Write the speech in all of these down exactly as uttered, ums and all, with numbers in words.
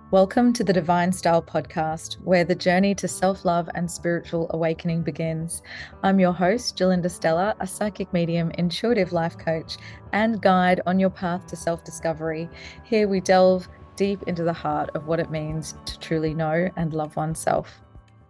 Welcome to the Divine Style podcast, where the journey to self love and spiritual awakening begins. I'm your host, Jilinda Stella, a psychic medium, intuitive life coach, and guide on your path to self discovery. Here we delve deep into the heart of what it means to truly know and love oneself.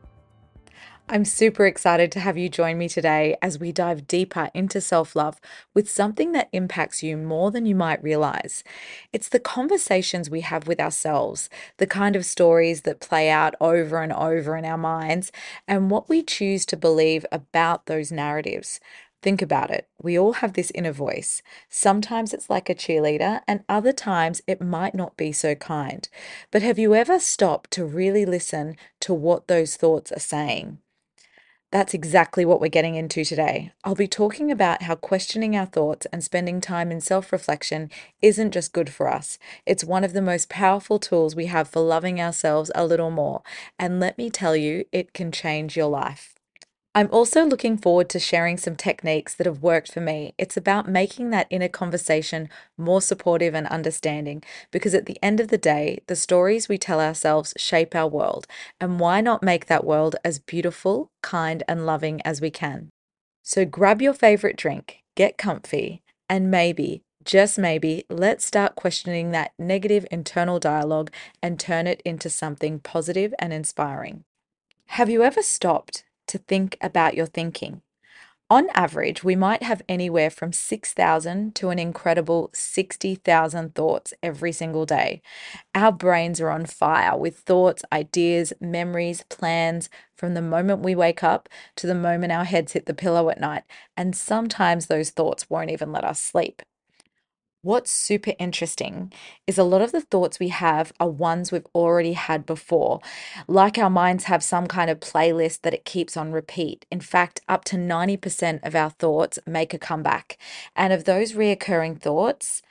I'm super excited to have you join me today as we dive deeper into self love with something that impacts you more than you might realize. It's the conversations we have with ourselves, the kind of stories that play out over and over in our minds, and what we choose to believe about those narratives. Think about it. We all have this inner voice. Sometimes it's like a cheerleader, and other times it might not be so kind. But have you ever stopped to really listen to what those thoughts are saying? That's exactly what we're getting into today. I'll be talking about how questioning our thoughts and spending time in self reflection isn't just good for us, it's one of the most powerful tools we have for loving ourselves a little more. And let me tell you, it can change your life. I'm also looking forward to sharing some techniques that have worked for me. It's about making that inner conversation more supportive and understanding because at the end of the day, the stories we tell ourselves shape our world. And why not make that world as beautiful, kind, and loving as we can? So grab your favorite drink, get comfy, and maybe, just maybe, let's start questioning that negative internal dialogue and turn it into something positive and inspiring. Have you ever stopped to think about your thinking? On average, we might have anywhere from six thousand to an incredible sixty thousand thoughts every single day. Our brains are on fire with thoughts, ideas, memories, plans from the moment we wake up to the moment our heads hit the pillow at night. And sometimes those thoughts won't even let us sleep. What's super interesting is a lot of the thoughts we have are ones we've already had before. Like our minds have some kind of playlist that it keeps on repeat. In fact, up to ninety percent of our thoughts make a comeback. And of those reoccurring thoughts,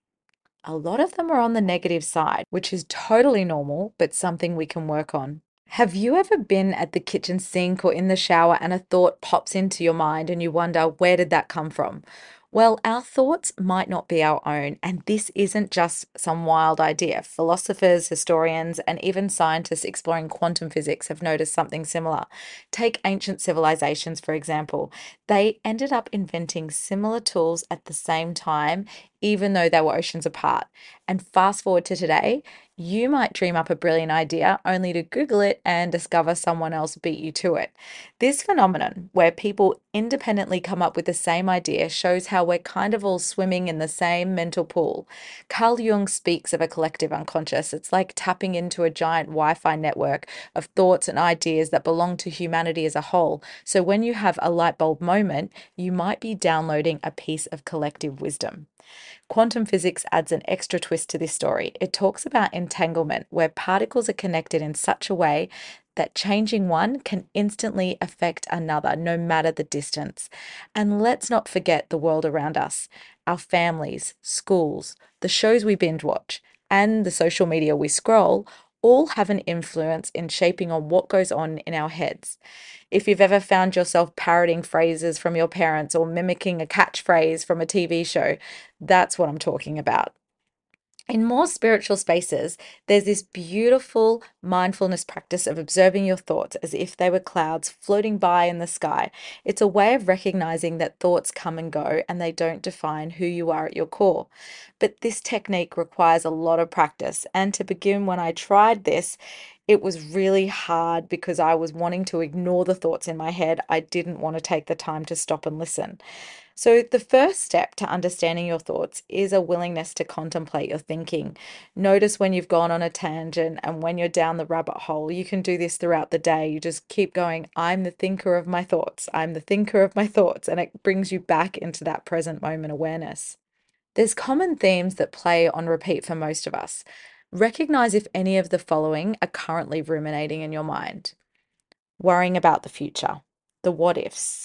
a lot of them are on the negative side, which is totally normal, but something we can work on. Have you ever been at the kitchen sink or in the shower and a thought pops into your mind and you wonder, where did that come from? Well, our thoughts might not be our own, and this isn't just some wild idea. Philosophers, historians, and even scientists exploring quantum physics have noticed something similar. Take ancient civilizations, for example. They ended up inventing similar tools at the same time, even though they were oceans apart. And fast forward to today, you might dream up a brilliant idea only to Google it and discover someone else beat you to it. This phenomenon, where people independently come up with the same idea, shows how we're kind of all swimming in the same mental pool. Carl Jung speaks of a collective unconscious. It's like tapping into a giant Wi Fi network of thoughts and ideas that belong to humanity as a whole. So when you have a light bulb moment, you might be downloading a piece of collective wisdom. Quantum physics adds an extra twist to this story. It talks about entanglement, where particles are connected in such a way that changing one can instantly affect another, no matter the distance. And let's not forget the world around us, our families, schools, the shows we binge watch, and the social media we scroll all have an influence in shaping on what goes on in our heads. If you've ever found yourself parroting phrases from your parents or mimicking a catchphrase from a T V show, that's what I'm talking about. In more spiritual spaces, there's this beautiful mindfulness practice of observing your thoughts as if they were clouds floating by in the sky. It's a way of recognizing that thoughts come and go and they don't define who you are at your core. But this technique requires a lot of practice. And to begin, when I tried this, it was really hard because I was wanting to ignore the thoughts in my head. I didn't want to take the time to stop and listen. So, the first step to understanding your thoughts is a willingness to contemplate your thinking. Notice when you've gone on a tangent and when you're down the rabbit hole. You can do this throughout the day. You just keep going, I'm the thinker of my thoughts. I'm the thinker of my thoughts. And it brings you back into that present moment awareness. There's common themes that play on repeat for most of us. Recognize if any of the following are currently ruminating in your mind: worrying about the future, the what ifs,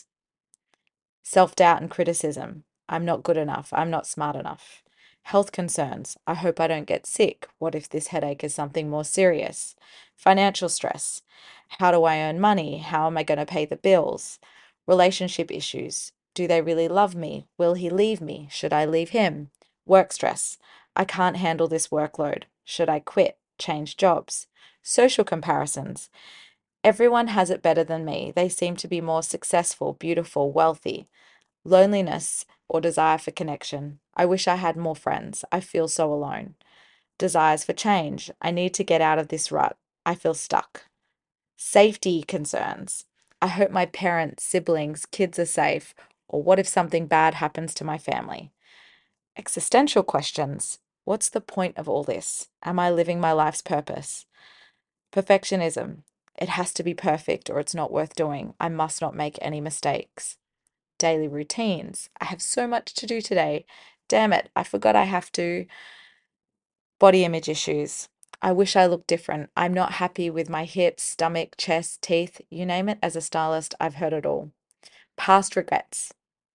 self doubt and criticism. I'm not good enough. I'm not smart enough. Health concerns. I hope I don't get sick. What if this headache is something more serious? Financial stress. How do I earn money? How am I going to pay the bills? Relationship issues. Do they really love me? Will he leave me? Should I leave him? Work stress. I can't handle this workload. Should I quit? change jobs. Social comparisons. Everyone has it better than me. They seem to be more successful, beautiful, wealthy. Loneliness or desire for connection. I wish I had more friends. I feel so alone. Desires for change. I need to get out of this rut. I feel stuck. Safety concerns. I hope my parents, siblings, kids are safe. Or what if something bad happens to my family? Existential questions. What's the point of all this? Am I living my life's purpose? Perfectionism. It has to be perfect or it's not worth doing. I must not make any mistakes. Daily routines. I have so much to do today. Damn it, I forgot I have to. Body image issues. I wish I looked different. I'm not happy with my hips, stomach, chest, teeth, you name it. As a stylist, I've heard it all. Past regrets.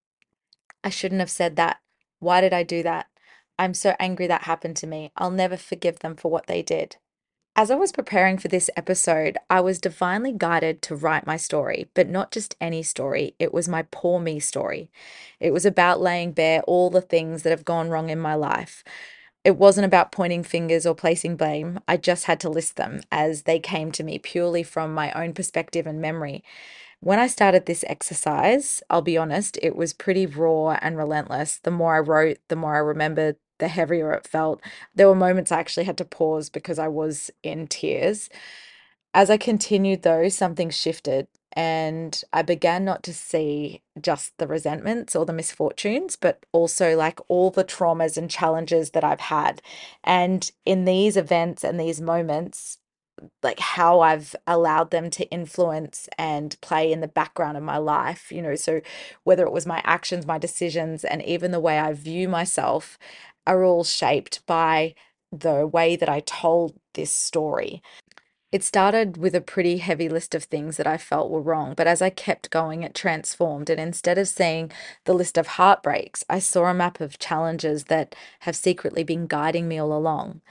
I shouldn't have said that. Why did I do that? I'm so angry that happened to me. I'll never forgive them for what they did. As I was preparing for this episode, I was divinely guided to write my story, but not just any story. It was my poor me story. It was about laying bare all the things that have gone wrong in my life. It wasn't about pointing fingers or placing blame. I just had to list them as they came to me purely from my own perspective and memory. When I started this exercise, I'll be honest, it was pretty raw and relentless. The more I wrote, the more I remembered, the heavier it felt. There were moments I actually had to pause because I was in tears. As I continued, though, something shifted, and I began not to see just the resentments or the misfortunes, but also like all the traumas and challenges that I've had. And in these events and these moments, like how I've allowed them to influence and play in the background of my life, you know, so whether it was my actions, my decisions, and even the way I view myself are all shaped by the way that I told this story. It started with a pretty heavy list of things that I felt were wrong, but as I kept going, it transformed. And instead of seeing the list of heartbreaks, I saw a map of challenges that have secretly been guiding me all along.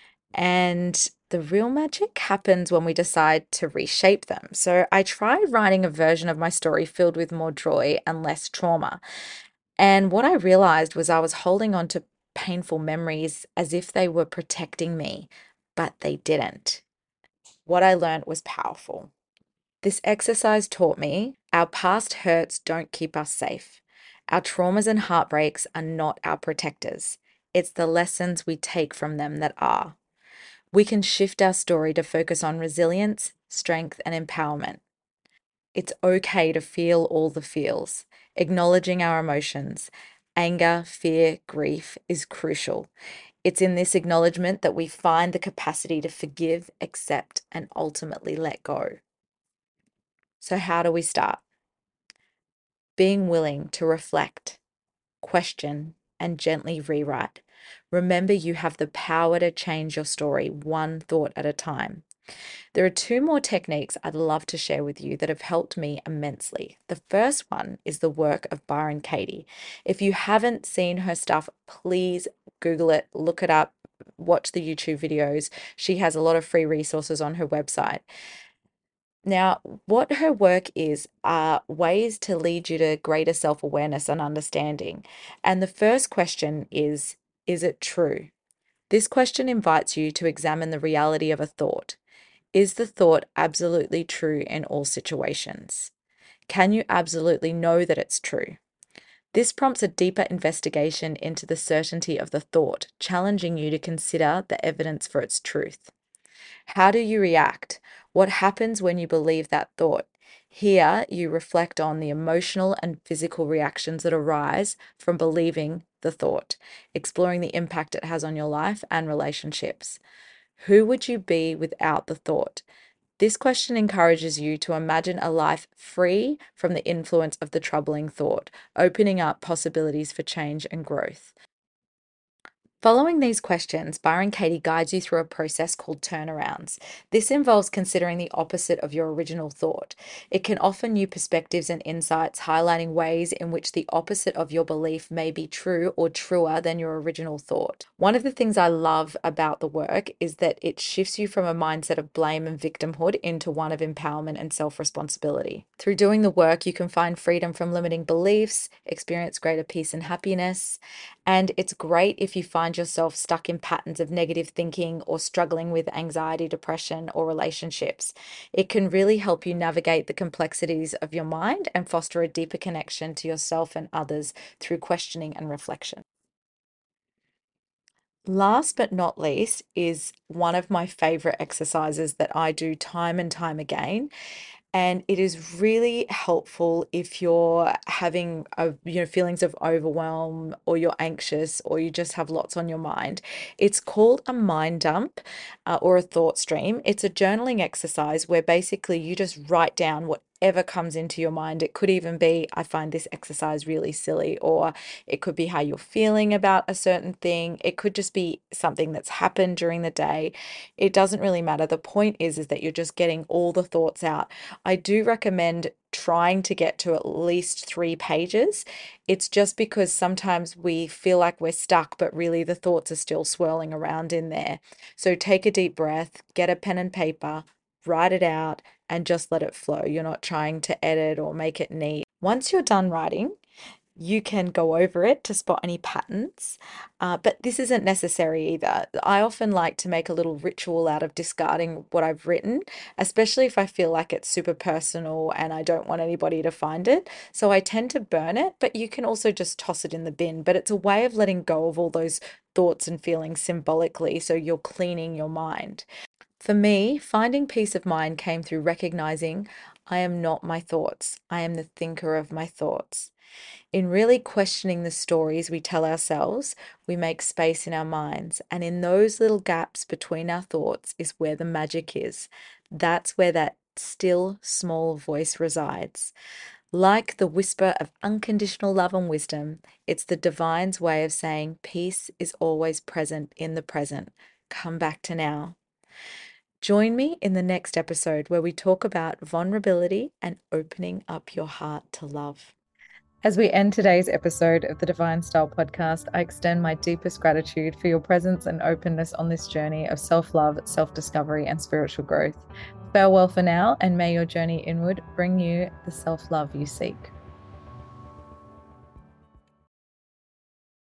And the real magic happens when we decide to reshape them. So I tried writing a version of my story filled with more joy and less trauma. And what I realized was I was holding on to painful memories as if they were protecting me, but they didn't. What I learned was powerful. This exercise taught me our past hurts don't keep us safe. Our traumas and heartbreaks are not our protectors. It's the lessons we take from them that are. We can shift our story to focus on resilience, strength, and empowerment. It's okay to feel all the feels. Acknowledging our emotions, anger, fear, grief is crucial. It's in this acknowledgement that we find the capacity to forgive, accept, and ultimately let go. So, how do we start? Being willing to reflect, question, and gently rewrite. Remember, you have the power to change your story one thought at a time. There are two more techniques I'd love to share with you that have helped me immensely. The first one is the work of Byron Katie. If you haven't seen her stuff, please Google it, look it up, watch the YouTube videos. She has a lot of free resources on her website. Now, what her work is are ways to lead you to greater self awareness and understanding. And the first question is Is it true? This question invites you to examine the reality of a thought. Is the thought absolutely true in all situations? Can you absolutely know that it's true? This prompts a deeper investigation into the certainty of the thought, challenging you to consider the evidence for its truth. How do you react? What happens when you believe that thought? Here, you reflect on the emotional and physical reactions that arise from believing the thought, exploring the impact it has on your life and relationships. Who would you be without the thought? This question encourages you to imagine a life free from the influence of the troubling thought, opening up possibilities for change and growth. Following these questions, Byron Katie guides you through a process called turnarounds. This involves considering the opposite of your original thought. It can offer new perspectives and insights, highlighting ways in which the opposite of your belief may be true or truer than your original thought. One of the things I love about the work is that it shifts you from a mindset of blame and victimhood into one of empowerment and self-responsibility. Through doing the work, you can find freedom from limiting beliefs, experience greater peace and happiness, And it's great if you find yourself stuck in patterns of negative thinking or struggling with anxiety, depression, or relationships. It can really help you navigate the complexities of your mind and foster a deeper connection to yourself and others through questioning and reflection. Last but not least is one of my favorite exercises that I do time and time again. And it is really helpful if you're having a, you know, feelings of overwhelm or you're anxious or you just have lots on your mind. It's called a mind dump uh, or a thought stream. It's a journaling exercise where basically you just write down whatever comes into your mind. It could even be, I find this exercise really silly, or it could be how you're feeling about a certain thing. It could just be something that's happened during the day. It doesn't really matter. The point is, is that you're just getting all the thoughts out. I do recommend trying to get to at least three pages. It's just because sometimes we feel like we're stuck, but really the thoughts are still swirling around in there. So take a deep breath, get a pen and paper, write it out, and just let it flow. You're not trying to edit or make it neat. Once you're done writing, you can go over it to spot any patterns, uh, but this isn't necessary either. I often like to make a little ritual out of discarding what I've written, especially if I feel like it's super personal and I don't want anybody to find it. So I tend to burn it, but you can also just toss it in the bin. But it's a way of letting go of all those thoughts and feelings symbolically, so you're cleaning your mind. For me, finding peace of mind came through recognizing I am not my thoughts. I am the thinker of my thoughts. In really questioning the stories we tell ourselves, we make space in our minds. And in those little gaps between our thoughts is where the magic is. That's where that still, small voice resides. Like the whisper of unconditional love and wisdom, it's the divine's way of saying peace is always present in the present. Come back to now. Join me in the next episode where we talk about vulnerability and opening up your heart to love. As we end today's episode of the Divine Style podcast, I extend my deepest gratitude for your presence and openness on this journey of self-love, self-discovery, and spiritual growth. Farewell for now, and may your journey inward bring you the self-love you seek.